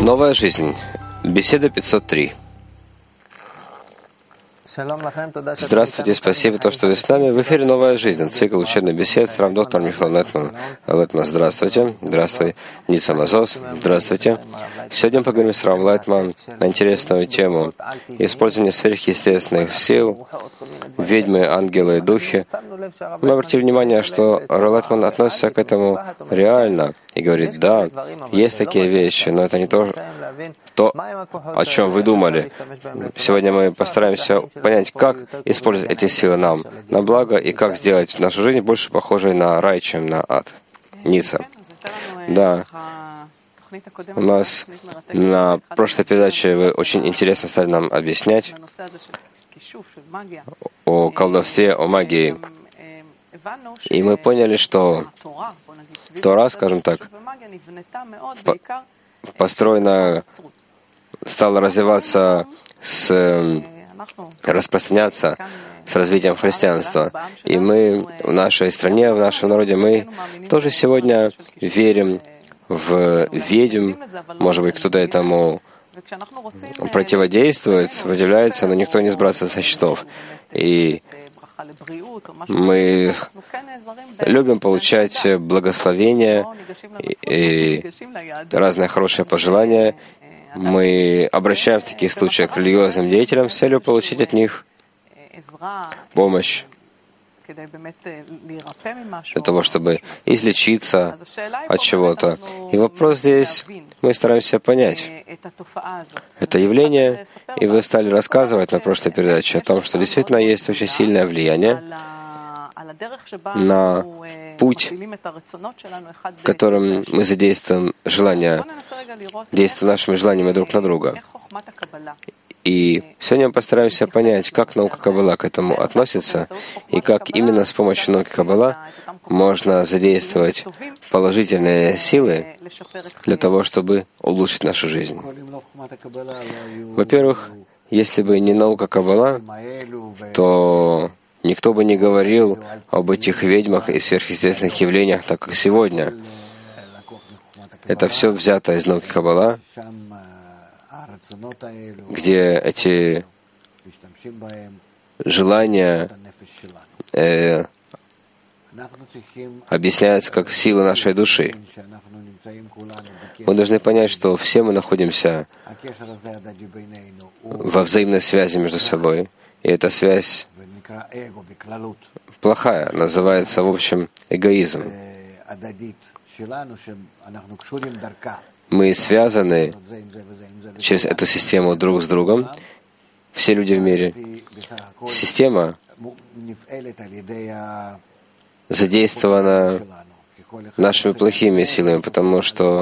Новая жизнь. Беседа 503. Здравствуйте, спасибо, что вы с нами. В эфире «Новая жизнь», цикл учебных бесед с равдоктором Михаилом Лайтманом. Лайтман, здравствуйте. Здравствуй, Ница Назос. Здравствуйте. Сегодня мы поговорим с Равом Лайтманом на интересную тему использования сверхъестественных сил, ведьмы, ангелы и духи. Мы обратили внимание, что Рав Лайтман относится к этому реально и говорит: да, есть такие вещи, но это не то, о чем вы думали. Сегодня мы постараемся понять, как использовать эти силы нам на благо и как сделать нашу жизнь больше похожей на рай, чем на ад. Ница. Да. У нас на прошлой передаче вы очень интересно стали нам объяснять о колдовстве, о магии. И мы поняли, что Тора, скажем так, построена, стала развиваться, распространяться с развитием христианства. И мы в нашей стране, в нашем народе, мы тоже сегодня верим в ведьм. Может быть, кто-то этому противодействует, сопротивляется, но никто не сбрасывает со счетов. И мы любим получать благословения и разные хорошие пожелания. Мы обращаемся в таких случаях к религиозным деятелям с целью получить от них помощь для того, чтобы излечиться от чего-то. И вопрос здесь, мы стараемся понять это явление, и вы стали рассказывать на прошлой передаче о том, что действительно есть очень сильное влияние на путь, которым мы задействуем желания, действуем нашими желаниями друг на друга. И сегодня мы постараемся понять, как наука Каббала к этому относится, и как именно с помощью науки Каббала можно задействовать положительные силы для того, чтобы улучшить нашу жизнь. Во-первых, если бы не наука Каббала, то никто бы не говорил об этих ведьмах и сверхъестественных явлениях, так как сегодня. Это все взято из науки Каббала, где эти желания объясняются как сила нашей души. Мы должны понять, что все мы находимся во взаимной связи между собой, и эта связь плохая, называется, в общем, эгоизм. Мы связаны через эту систему друг с другом, все люди в мире. Система задействована нашими плохими силами, потому что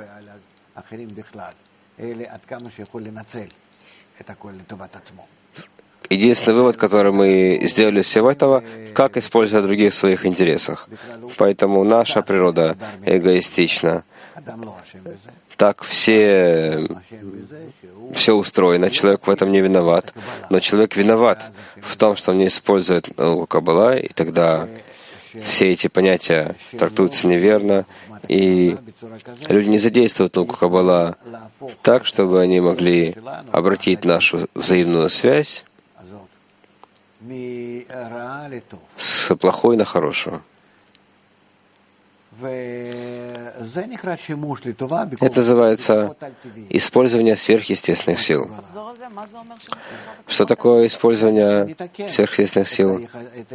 единственный вывод, который мы сделали из всего этого, как использовать других в своих интересах. Поэтому наша природа эгоистична. Так все устроено, человек в этом не виноват. Но человек виноват в том, что он не использует науку Каббала, и тогда все эти понятия трактуются неверно, и люди не задействуют науку Каббала так, чтобы они могли обратить нашу взаимную связь с плохой на хорошую. Это называется использование сверхъестественных сил. Что такое использование сверхъестественных сил?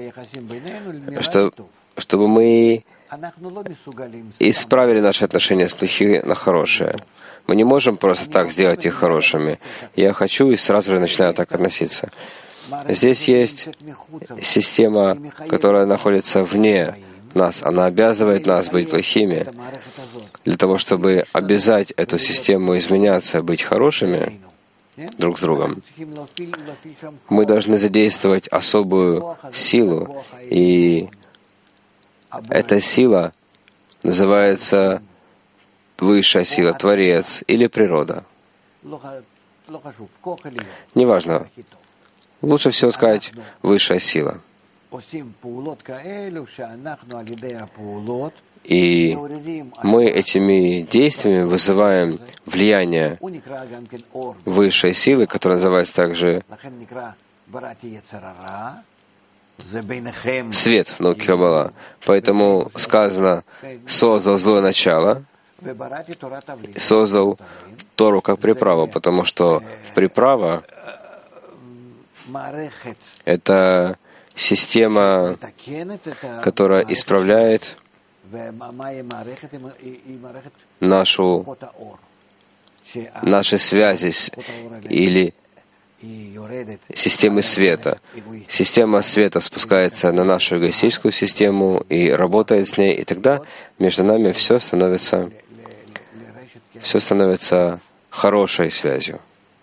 Чтобы мы исправили наши отношения с плохими на хорошие. Мы не можем просто так сделать их хорошими. Я хочу, и сразу же начинаю так относиться. Здесь есть система, которая находится вне нас. Она обязывает нас быть плохими. Для того, чтобы обязать эту систему изменяться, быть хорошими друг с другом, мы должны задействовать особую силу. И эта сила называется высшая сила, Творец или природа. Неважно. Лучше всего сказать «высшая сила». И мы этими действиями вызываем влияние высшей силы, которая называется также свет в науке Каббала. Поэтому сказано, создал злое начало, создал Тору как приправу, потому что приправа — это система, которая исправляет наши связи или системы света. Система света спускается на нашу эгоистическую систему и работает с ней, и тогда между нами все становится хорошей связью.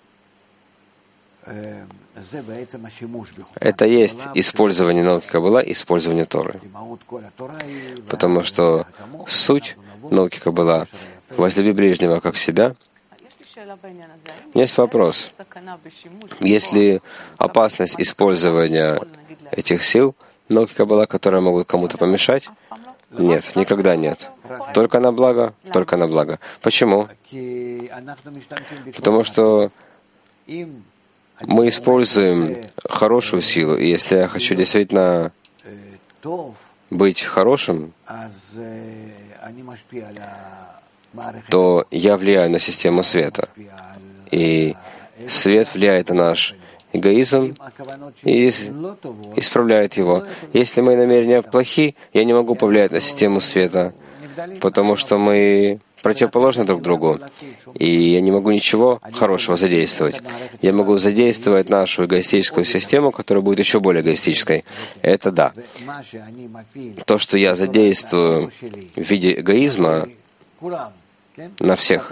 Это есть использование науки Каббала, использование Торы. Потому что суть науки Каббала — возлюби ближнего как себя. У меня есть вопрос. Есть ли опасность использования этих сил науки Каббала, которые могут кому-то помешать? Нет, никогда нет. Только на благо, только на благо. Почему? Потому что мы используем хорошую силу, и если я хочу действительно быть хорошим, то я влияю на систему света. И свет влияет на наш эгоизм и исправляет его. Если мои намерения плохи, я не могу повлиять на систему света, потому что мы противоположны друг другу, и я не могу ничего хорошего задействовать. Я могу задействовать нашу эгоистическую систему, которая будет еще более эгоистической. Это да. То, что я задействую в виде эгоизма на всех,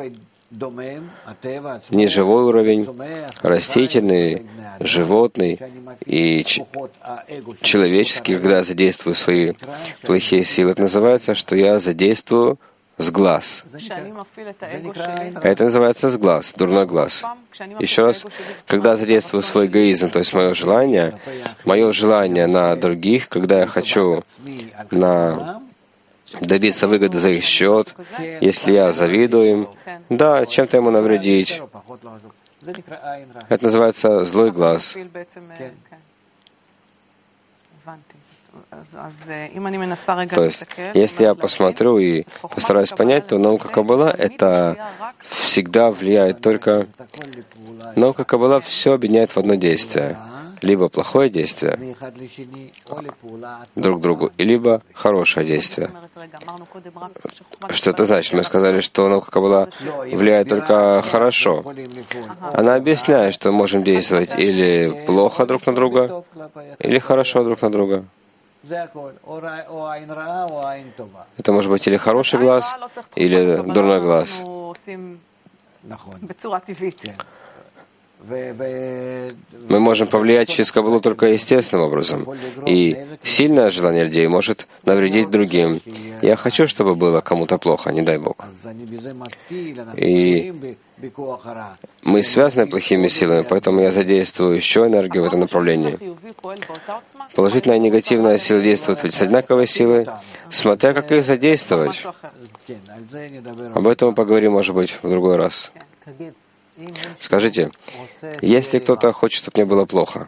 неживой уровень, растительный, животный и человеческий, когда я задействую свои плохие силы, это называется, что я задействую с глаз. Это называется с глаз, дурной глаз. Еще раз, когда задействую свой эгоизм, то есть мое желание на других, когда я хочу добиться выгоды за их счет, если я завидую им, да, чем-то ему навредить. Это называется злой глаз. То есть, если я посмотрю и постараюсь понять, то наука Каббала — это всегда влияет только... Наука Каббала все объединяет в одно действие. Либо плохое действие друг другу, либо хорошее действие. Что это значит? Мы сказали, что наука Каббала влияет только хорошо. Она объясняет, что мы можем действовать или плохо друг на друга, или хорошо друг на друга. Это может быть или хороший глаз, или дурной глаз. Мы можем повлиять через Каббалу только естественным образом. И сильное желание людей может навредить другим. Я хочу, чтобы было кому-то плохо, не дай Бог. И мы связаны плохими силами, поэтому я задействую еще энергию в этом направлении. Положительная и негативная сила действуют с одинаковой силой, смотря как их задействовать. Об этом мы поговорим, может быть, в другой раз. Скажите, если кто-то хочет, чтобы мне было плохо,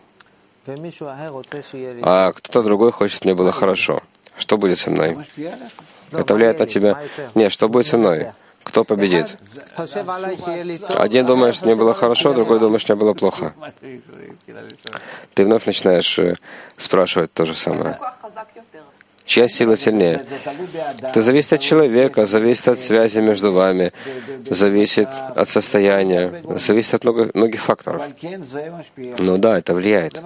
а кто-то другой хочет, чтобы мне было хорошо, что будет со мной? Это влияет на тебя? Нет, что будет со мной? Кто победит? Один думает, что мне было хорошо, другой думает, что мне было плохо. Ты вновь начинаешь спрашивать то же самое. Чья сила сильнее? Это зависит от человека, зависит от связи между вами, зависит от состояния, зависит от многих факторов. Но да, это влияет.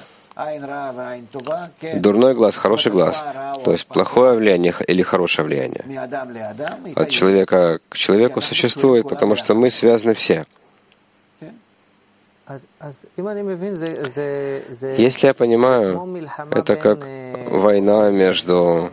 Дурной глаз, хороший глаз. То есть плохое влияние или хорошее влияние. От человека к человеку существует, потому что мы связаны все. Если я понимаю, это как война между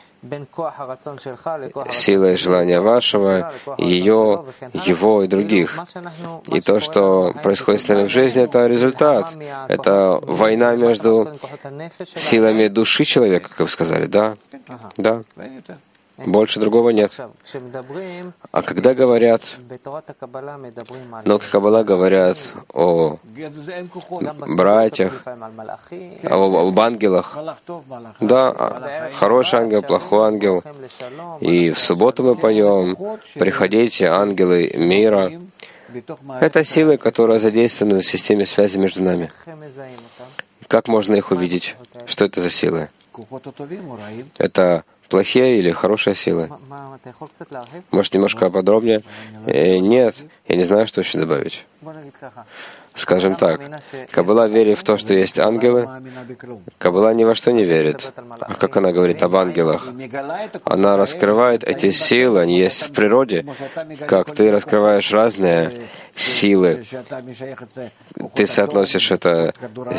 силой желания вашего, его и других. И то, что происходит с нами в жизни, это результат. Это война между силами души человека, как вы сказали, да? Да. Больше другого нет. А когда говорят, науки Каббала говорят о братьях, об ангелах. Да, хороший ангел, плохой ангел. И в субботу мы поем «Приходите, ангелы мира». Это силы, которые задействованы в системе связи между нами. Как можно их увидеть? Что это за силы? Это плохие или хорошие силы? Может, немножко подробнее? Нет, я не знаю, что еще добавить. Скажем так, Каббала верит в то, что есть ангелы. Каббала ни во что не верит. А как она говорит об ангелах? Она раскрывает эти силы, они есть в природе, как ты раскрываешь разные силы. Ты соотносишь это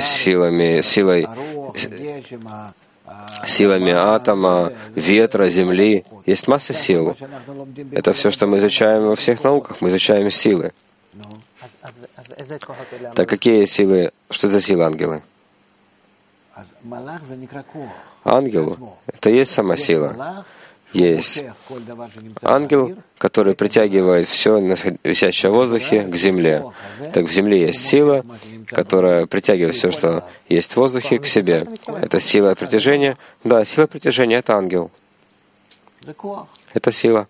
силами атома, ветра, земли. Есть масса сил. Это все, что мы изучаем во всех науках. Мы изучаем силы. Так какие силы, что за силы ангелы? Ангел — это есть сама сила. Есть ангел, который притягивает все висящее в воздухе к земле. Так в земле есть сила, которая притягивает все, что есть в воздухе, к себе. Это сила притяжения. Да, сила притяжения — это ангел. Это сила.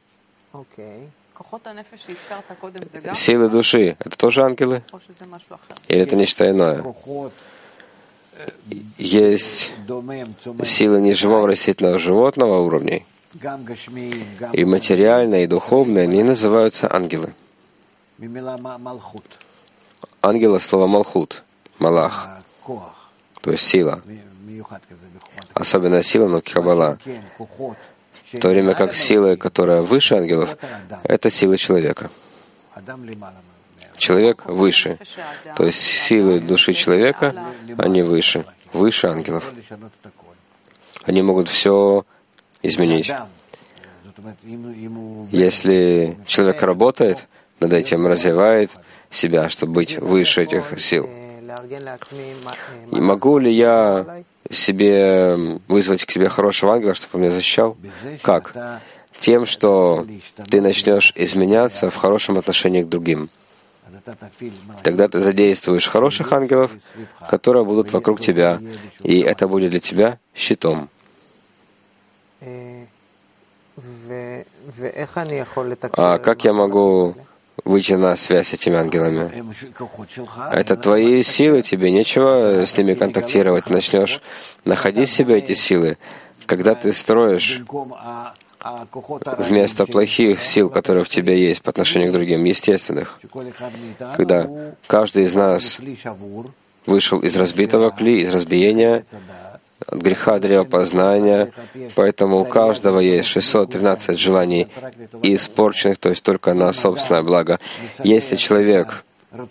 Силы души — это тоже ангелы? Или это нечто иное? Есть силы неживого растительного животного уровней. И материальные, и духовные, они называются ангелы. Ангела — слово «малхут», «малах», то есть сила. Особенная сила науки Каббала. В то время как силы, которая выше ангелов, это силы человека. Человек выше. То есть силы души человека, они выше ангелов. Они могут все изменить. Если человек работает над этим, развивает себя, чтобы быть выше этих сил, могу ли я себе вызвать к себе хорошего ангела, чтобы он меня защищал? Как? Тем, что ты начнешь изменяться в хорошем отношении к другим. Тогда ты задействуешь хороших ангелов, которые будут вокруг тебя, и это будет для тебя щитом. А как я могу выйти на связь с этими ангелами? Это твои силы, тебе нечего с ними контактировать. Начнешь находить в себе эти силы. Когда ты строишь вместо плохих сил, которые в тебе есть по отношению к другим, естественных, когда каждый из нас вышел из разбитого кли, из разбиения, от греха древа познания, поэтому у каждого есть 613 желаний испорченных, то есть только на собственное благо. Если человек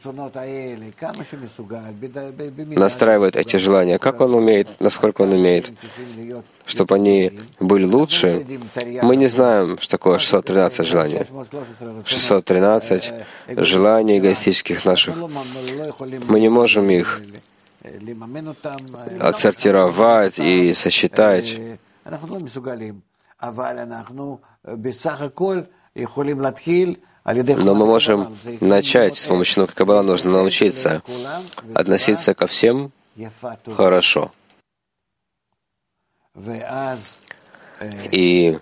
настраивает эти желания, как он умеет, насколько он умеет, чтобы они были лучше, мы не знаем, что такое 613 желаний. 613 желаний эгоистических наших. Мы не можем их отсортировать и сосчитать. Но мы можем начать, с помощью науки Каббала нужно научиться относиться ко всем хорошо. И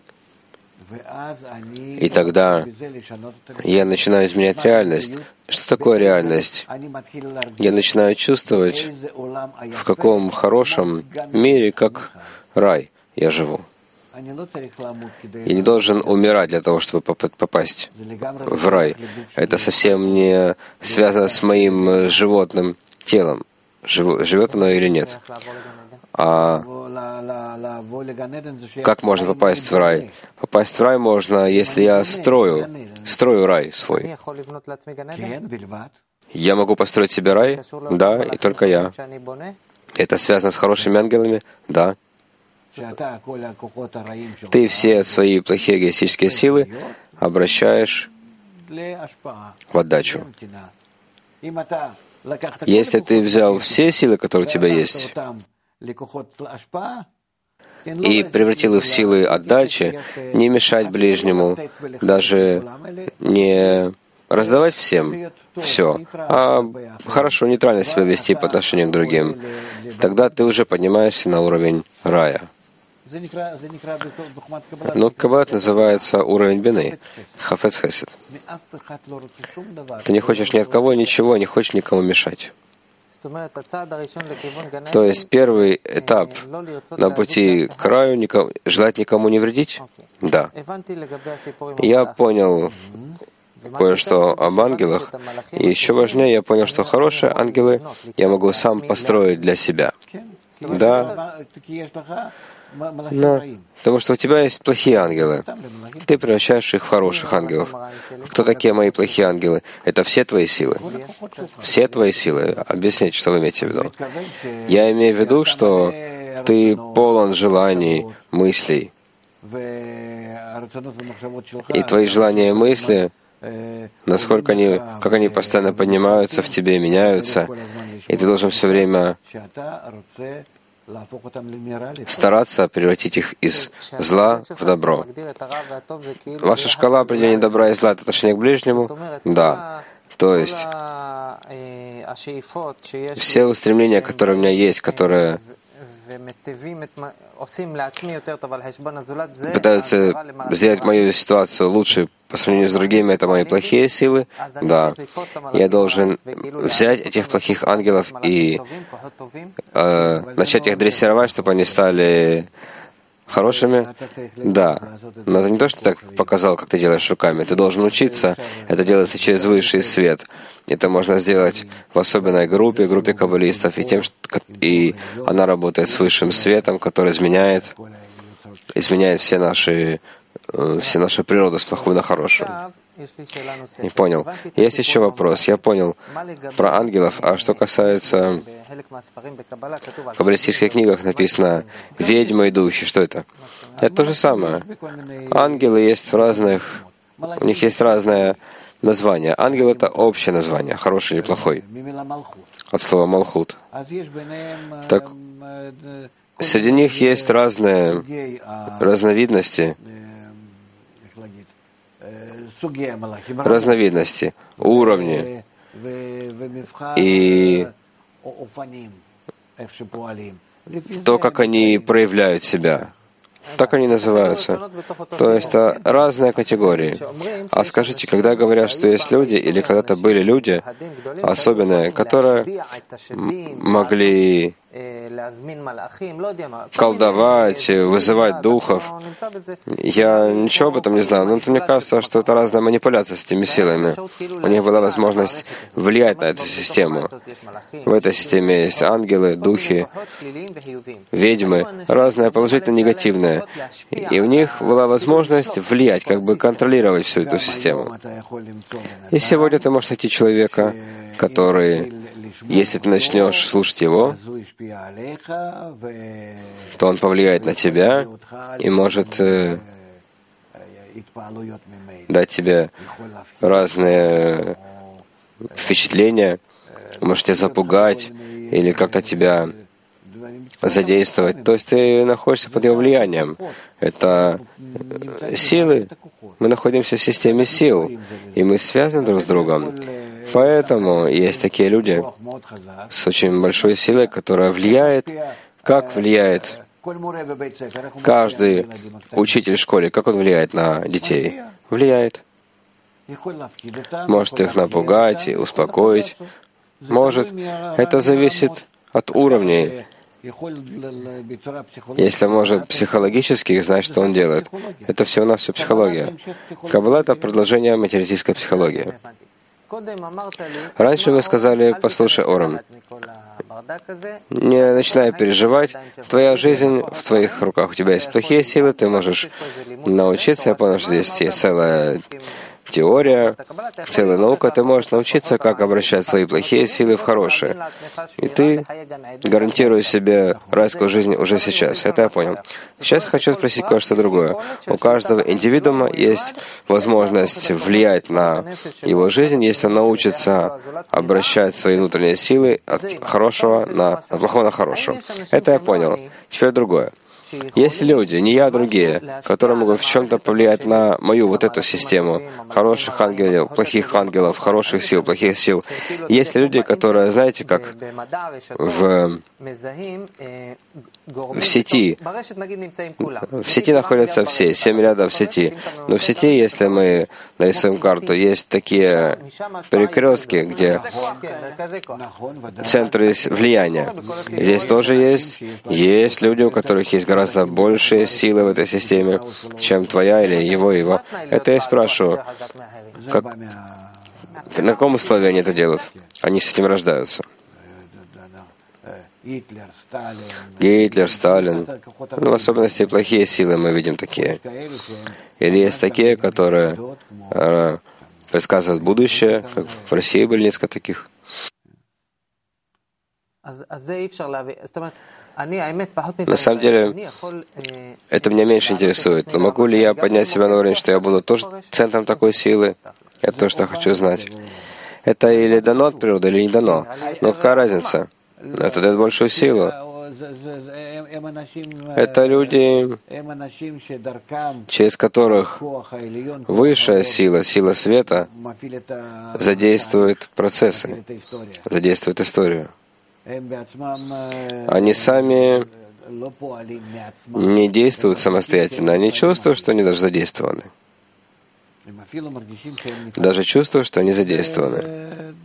тогда я начинаю изменять реальность. Что такое реальность? Я начинаю чувствовать, в каком хорошем мире, как рай, я живу. Я не должен умирать для того, чтобы попасть в рай. Это совсем не связано с моим животным телом. Живет оно или нет. А как можно попасть в рай? Попасть в рай можно, если я строю рай свой. Я могу построить себе рай? Да, и только я. Это связано с хорошими ангелами? Да. Ты все свои плохие эгоистические силы обращаешь в отдачу. Если ты взял все силы, которые у тебя есть, и превратил их в силы отдачи, не мешать ближнему, даже не раздавать всем все, а хорошо, нейтрально себя вести по отношению к другим, тогда ты уже поднимаешься на уровень рая. Но Каббалат называется уровень бины, хафец хесед. Ты не хочешь ни от кого ничего, не хочешь никому мешать. То есть первый этап на пути к раю — желать никому не вредить? Да. Я понял кое-что об ангелах, и еще важнее, я понял, что хорошие ангелы я могу сам построить для себя. Да. Но, потому что у тебя есть плохие ангелы. Ты превращаешь их в хороших ангелов. Кто такие мои плохие ангелы? Это все твои силы. Все твои силы. Объясните, что вы имеете в виду. Я имею в виду, что ты полон желаний, мыслей. И твои желания и мысли, насколько как они постоянно поднимаются в тебе, меняются, и ты должен все время стараться превратить их из зла в добро. Ваша шкала определения добра и зла — это отношение к ближнему? Да. То есть все устремления, которые у меня есть, которые пытаются сделать мою ситуацию лучше по сравнению с другими, это мои плохие силы. Да. Я должен взять этих плохих ангелов и начать их дрессировать, чтобы они стали хорошими. Да. Но это не то, что ты так показал, как ты делаешь руками. Ты должен учиться. Это делается через высший свет. Это можно сделать в особенной группе каббалистов, и она работает с высшим светом, который изменяет все нашу природу с плохой на хорошую. Не понял. Есть еще вопрос. Я понял про ангелов, а что касается в каббалистических книгах написано «ведьмы и духи». Что это? Это то же самое. Ангелы есть у них есть разное название. Ангел — это общее название, хороший или плохой, от слова «малхут». Так среди них есть разные разновидности, уровни и то, как они проявляют себя. Так они называются. То есть это разные категории. А скажите, когда говорят, что есть люди, или когда-то были люди особенные, которые могли колдовать, вызывать духов. Я ничего об этом не знаю, но мне кажется, что это разная манипуляция с этими силами. У них была возможность влиять на эту систему. В этой системе есть ангелы, духи, ведьмы, разное положительное, негативное. И у них была возможность влиять, как бы контролировать всю эту систему. И сегодня ты можешь найти человека, который, если ты начнешь слушать его, то он повлияет на тебя и может дать тебе разные впечатления, может тебя запугать или как-то тебя задействовать. То есть ты находишься под его влиянием. Это силы. Мы находимся в системе сил, и мы связаны друг с другом. Поэтому есть такие люди с очень большой силой, которая влияет, как влияет каждый учитель в школе, как он влияет на детей. Влияет. Может их напугать и успокоить. Может. Это зависит от уровней. Если может психологически, значит, что он делает. Это всего-навсего психология. Каббала — это продолжение материалистической психологии. Раньше вы сказали: послушай, Орам, не начинай переживать, твоя жизнь в твоих руках, у тебя есть плохие силы, ты можешь научиться, я понял, что здесь есть целая теория, целая наука, ты можешь научиться, как обращать свои плохие силы в хорошие. И ты гарантируешь себе райскую жизнь уже сейчас. Это я понял. Сейчас хочу спросить кое-что другое. У каждого индивидуума есть возможность влиять на его жизнь, если он научится обращать свои внутренние силы от плохого на хорошее. Это я понял. Теперь другое. Есть люди, не я, а другие, которые могут в чем-то повлиять на мою вот эту систему хороших ангелов, плохих ангелов, хороших сил, плохих сил. Есть люди, которые, знаете, как в сети. В сети находятся все, 7 рядов в сети. Но в сети, если мы нарисуем карту, есть такие перекрестки, где центры влияния. Здесь тоже есть люди, у которых есть гораздо большие силы в этой системе, чем твоя или его. Это я спрашиваю, на каком условии они это делают? Они с этим рождаются. Гитлер, Сталин. В особенности плохие силы мы видим такие. Или есть такие, которые предсказывают будущее, как в России были несколько таких. На самом деле, это меня меньше интересует. Но могу ли я поднять себя на уровень, что я буду тоже центром такой силы? Это то, что я хочу знать. Это или дано от природы, или не дано. Но какая разница? Это дает большую силу. Это люди, через которых высшая сила, сила света, задействует процессы, задействует историю. Они сами не действуют самостоятельно, они чувствуют, что они даже задействованы. Даже чувствуют, что они задействованы.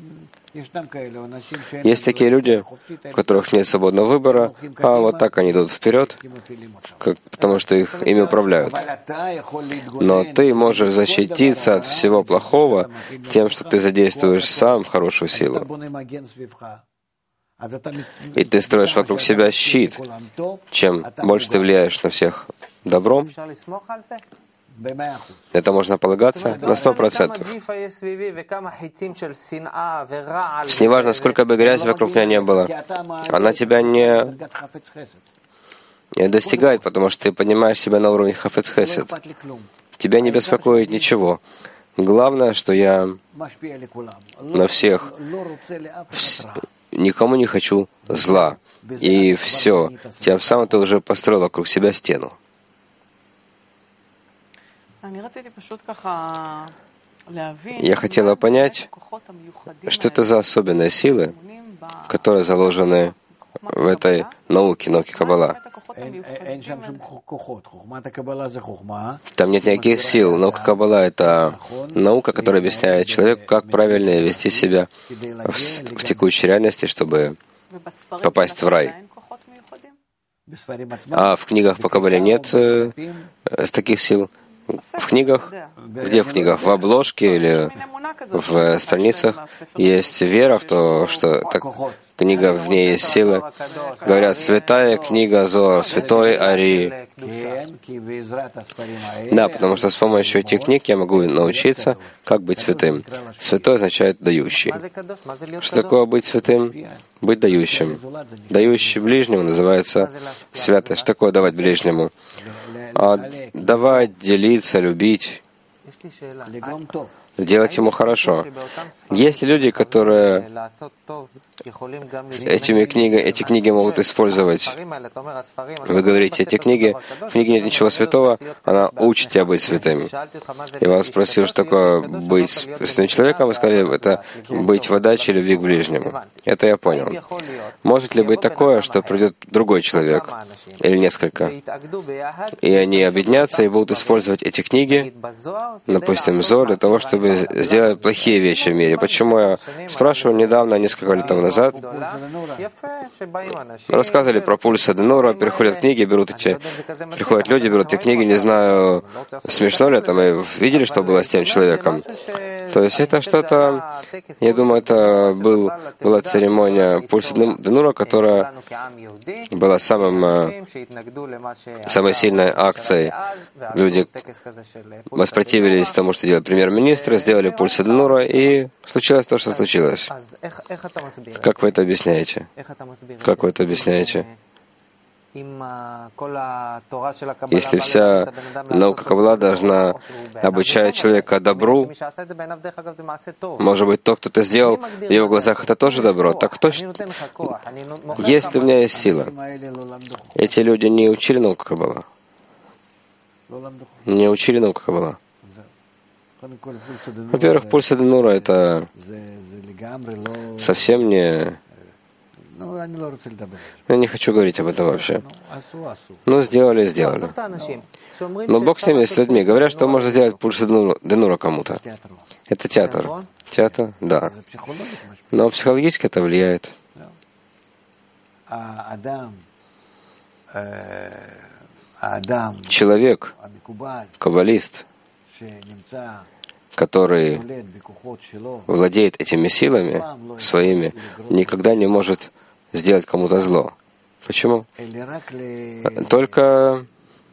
Есть такие люди, у которых нет свободного выбора, а вот так они идут вперед, потому что ими управляют. Но ты можешь защититься от всего плохого тем, что ты задействуешь сам хорошую силу. И ты строишь вокруг себя щит. Чем больше ты влияешь на всех добром, это можно полагаться на 100%. Неважно, сколько бы грязи вокруг меня не было, она тебя не достигает, потому что ты поднимаешь себя на уровень хафец хесед. Тебя не беспокоит ничего. Главное, что я на всех никому не хочу зла. И все. Тем самым ты уже построил вокруг себя стену. Я хотела понять, что это за особенные силы, которые заложены в этой науке Каббала. Там нет никаких сил. Наука Каббала — это наука, которая объясняет человеку, как правильно вести себя в текущей реальности, чтобы попасть в рай. А в книгах по Каббале нет таких сил. В книгах? Где в книгах? В обложке или в страницах есть вера в то, что книга, в ней есть сила. Говорят, святая книга Зоар, святой Ари. Да, потому что с помощью этих книг я могу научиться, как быть святым. Святой означает дающий. Что такое быть святым? Быть дающим. Дающий ближнему называется святость. Что такое давать ближнему? Давать, делиться, любить, делать ему хорошо. Есть люди, которые эти книги могут использовать. Вы говорите, эти книги, в книге нет ничего святого, она учит тебя быть святым. Я вас спросил, что такое быть святым человеком, вы сказали, это быть в отдаче любви к ближнему. Это я понял. Может ли быть такое, что придет другой человек, или несколько, и они объединятся и будут использовать эти книги, допустим, Зор, для того, чтобы сделать плохие вещи в мире? Почему я спрашиваю недавно, несколько лет тому назад, рассказывали про пульс Аденура, приходят книги, приходят люди, берут эти книги, не знаю, смешно ли это, мы видели, что было с тем человеком. То есть это что-то, я думаю, это была церемония пульса Аденура, которая была самой сильной акцией. Люди воспротивились тому, что делал премьер-министр, сделали пульс Аденура, и случилось то, что случилось. Как вы это объясняете? Как вы это объясняете? Если вся наука Каббала должна обучать человека добру, может быть, то, кто это сделал, в его глазах это тоже добро, так точно. Если у меня есть сила, эти люди не учили науку Каббала. Не учили науку Каббала. Во-первых, пульс Денура — это совсем не... Я не хочу говорить об этом вообще. Ну, сделали. Но Бог с ними, с людьми. Говорят, что можно сделать пульс Денура кому-то. Это театр. Театр? Да. Но психологически это влияет. Человек, каббалист, который владеет этими силами своими, никогда не может сделать кому-то зло. Почему? Только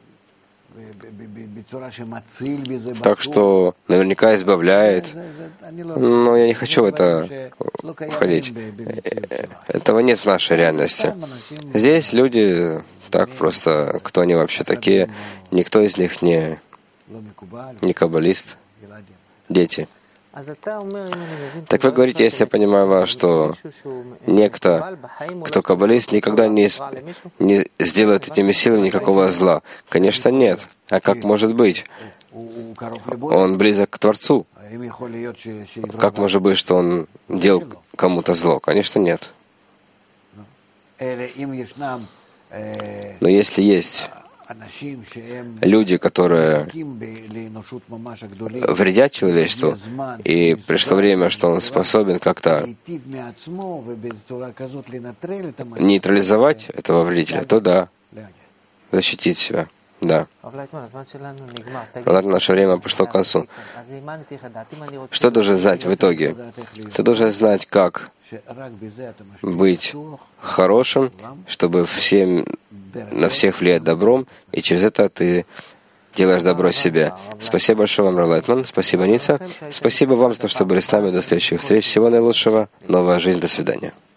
так, что наверняка избавляет. Но я не хочу в это входить. Этого нет в нашей реальности. Здесь люди так просто, кто они вообще такие, никто из них не каббалист. Дети. Так вы говорите, если я понимаю вас, что некто, кто каббалист, никогда не сделает этими силами никакого зла. Конечно, нет. А как может быть? Он близок к Творцу. Как может быть, что он делал кому-то зло? Конечно, нет. Но если есть люди, которые вредят человечеству, и пришло время, что он способен как-то нейтрализовать этого вредителя, то да, защитить себя. Да. Ладно, наше время пошло к концу. Что должен знать в итоге? Ты должен знать, как быть хорошим, чтобы на всех влиять добром, и через это ты делаешь добро себе. Спасибо большое вам, Рав Лайтман. Спасибо, Ница. Спасибо вам за то, что были с нами. До следующих встреч. Всего наилучшего. Новая жизнь. До свидания.